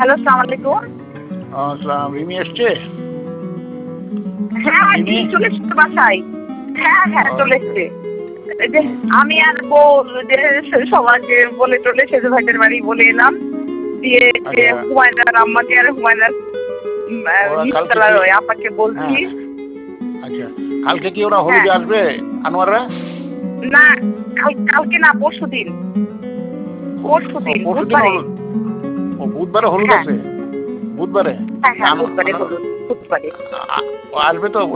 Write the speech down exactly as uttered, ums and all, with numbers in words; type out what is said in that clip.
Hello, আসসালামু আলাইকুম। আসসালাম, রিমি এসছে? হ্যাঁ, জি রিমি? চলে এসছে বাসায়। হ্যাঁ, হ্যাঁ চলে ওকে, এসছে। এই যে ওকে। আমি আর বউ যে সবাইকে বলে টলে সেজু ভাইদের বাড়ি বলে এলাম। দিয়ে যে আচ্ছা, হুমায়রার আম্মাকে আর হুমায়রার উম আ ওরা কালকে নিচতলার কি ওই আপাকে বলছি। হ্যাঁ, আচ্ছা। কালকে কি ওরা হ্যাঁ, হলুদে আসবে আনোয়াররা? না কাল কালকে না পরশুদিন। ও পরশুদিন পরশুদিন বুধবারে। হলুদ। ও বুধবারে হলুদ হ্যাঁ, আছে? বুধবারে? হ্যাঁ, হ্যাঁ আনো বুধবারে আনো হলুদ, বুধবারে। আ আ ও আসবে তো?